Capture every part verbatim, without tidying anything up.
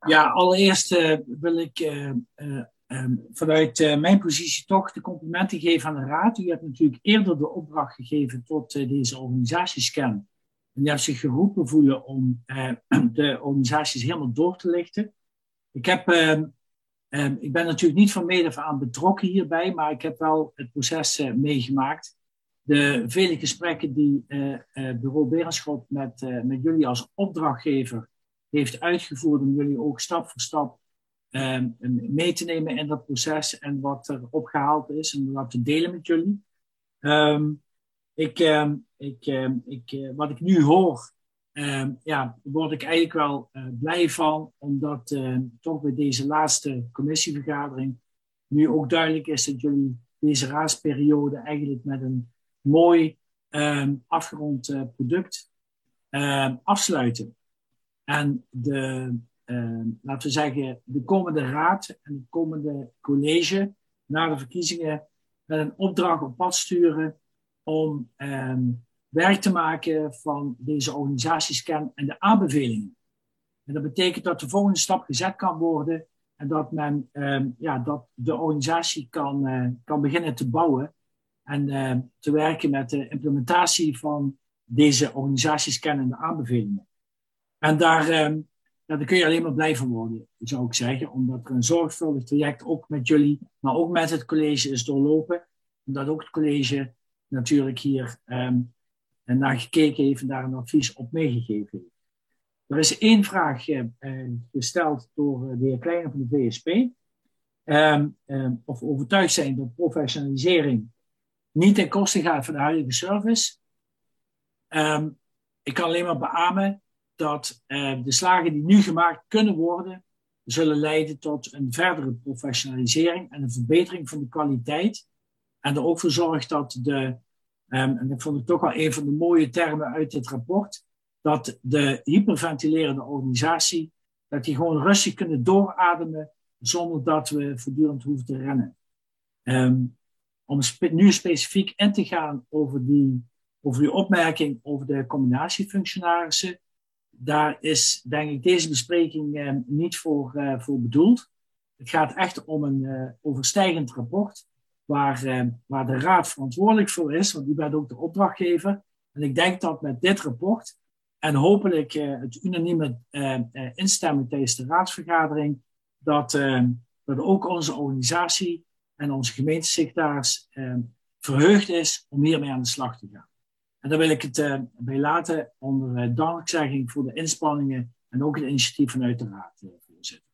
Ja, allereerst uh, wil ik uh, uh, um, vanuit uh, mijn positie toch de complimenten geven aan de Raad. U hebt natuurlijk eerder de opdracht gegeven tot uh, deze organisatiescan. En die heeft zich geroepen voelen om uh, de organisaties helemaal door te lichten. Ik, heb, uh, uh, ik ben natuurlijk niet van mede af aan betrokken hierbij, maar ik heb wel het proces uh, meegemaakt. De vele gesprekken die uh, uh, bureau Berenschot met, uh, met jullie als opdrachtgever heeft uitgevoerd om jullie ook stap voor stap um, mee te nemen in dat proces en wat er opgehaald is en wat te delen met jullie. Um, ik, um, ik, um, ik, uh, wat ik nu hoor, um, ja, word ik eigenlijk wel uh, blij van, omdat uh, toch bij deze laatste commissievergadering nu ook duidelijk is dat jullie deze raadsperiode eigenlijk met een mooi um, afgerond uh, product um, afsluiten. En de, uh, laten we zeggen, de komende raad en het komende college na de verkiezingen met een opdracht op pad sturen om um, werk te maken van deze organisatiescan en de aanbevelingen. En dat betekent dat de volgende stap gezet kan worden en dat men, um, ja, dat de organisatie kan, uh, kan beginnen te bouwen en uh, te werken met de implementatie van deze organisatiescan en de aanbevelingen. En daar, um, ja, daar kun je alleen maar blij van worden, zou ik zeggen. Omdat er een zorgvuldig traject ook met jullie, maar ook met het college is doorlopen. Omdat ook het college natuurlijk hier um, naar gekeken heeft en daar een advies op meegegeven heeft. Er is één vraag uh, gesteld door de heer Kleine van de V S P. Um, um, of we overtuigd zijn dat professionalisering niet ten koste gaat van de huidige service. Um, ik kan alleen maar beamen dat uh, de slagen die nu gemaakt kunnen worden, zullen leiden tot een verdere professionalisering en een verbetering van de kwaliteit. En er ook voor zorgt dat de, um, en dat vond ik toch wel een van de mooie termen uit dit rapport, dat de hyperventilerende organisatie, dat die gewoon rustig kunnen doorademen zonder dat we voortdurend hoeven te rennen. Um, om spe- nu specifiek in te gaan over die, over die opmerking over de combinatiefunctionarissen, daar is, denk ik, deze bespreking uh, niet voor, uh, voor bedoeld. Het gaat echt om een uh, overstijgend rapport, waar, uh, waar de Raad verantwoordelijk voor is, want die bent ook de opdrachtgever. En ik denk dat met dit rapport en hopelijk uh, het unanieme uh, uh, instemmen tijdens de raadsvergadering, dat, uh, dat ook onze organisatie en onze gemeentesecretaris uh, verheugd is om hiermee aan de slag te gaan. En daar wil ik het uh, bij laten onder uh, dankzegging voor de inspanningen en ook het initiatief vanuit de Raad, uh, voorzitter.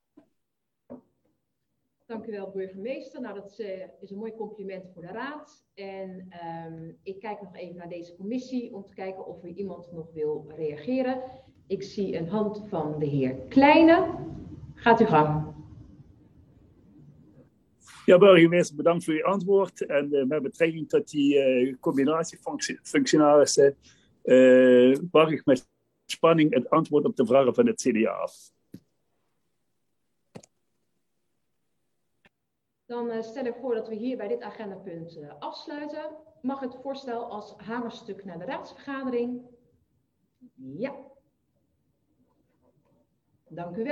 Dank u wel, burgemeester. Nou, dat uh, is een mooi compliment voor de Raad. En um, ik kijk nog even naar deze commissie om te kijken of er iemand nog wil reageren. Ik zie een hand van de heer Kleine. Gaat u gang. Ja, burgemeester, bedankt voor uw antwoord. En uh, met betrekking tot die uh, combinatiefunctionarissen uh, wacht ik met spanning het antwoord op de vragen van het C D A af. Dan uh, stel ik voor dat we hier bij dit agendapunt uh, afsluiten. Mag het voorstel als hamerstuk naar de raadsvergadering? Ja. Dank u wel.